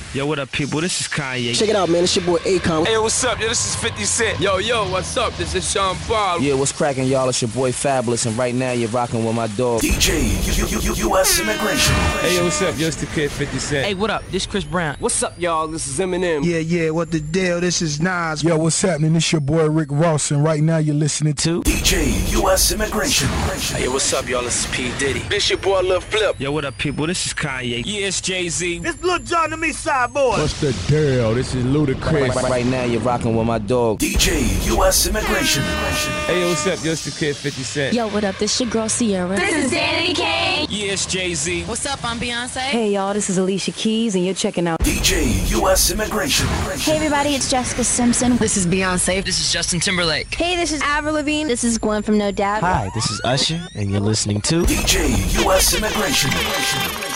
Yo, what up, people? This is Kanye. Check it out, man. It's your boy Akon. Hey, what's up? Yo, this is 50 Cent. Yo, what's up? This is Sean Paul. Yeah, what's cracking, y'all? It's your boy Fabulous, and right now you're rocking with my dog DJ US Immigration. Hey, yo, what's up? Yo, it's the kid 50 Cent. Hey, what up? This Chris Brown. What's up, y'all? This is Eminem. Yeah, what the deal? This is Nas. Yo, what's happening? It's your boy Rick Ross, and right now you're listening to DJ US Immigration. Hey, what's up, y'all? This is P. Diddy. This your boy Lil Flip. Yo, what up, people? This is Kanye. Yeah, it's Jay-Z. This Lil Jon to me, side boy. What's the deal? This is Ludacris. Right now you're rocking with my dog DJ US Immigration. Hey, yo, what's up? Yo, it's the kid 50 Cent. Yo, what up? This your girl Sierra. This is Danity Kane. Yeah, it's Jay-Z. What's up? I'm Beyonce. Hey, y'all. This is Alicia Keys, and you're checking out DJ US Immigration. Hey, everybody. It's Jessica Simpson. This is Beyonce. This is Justin Timberlake. Hey, this is Avril Lavigne. This is Gwen from No Doubt. Hi, this is Usher, and you're listening to DJ US Immigration.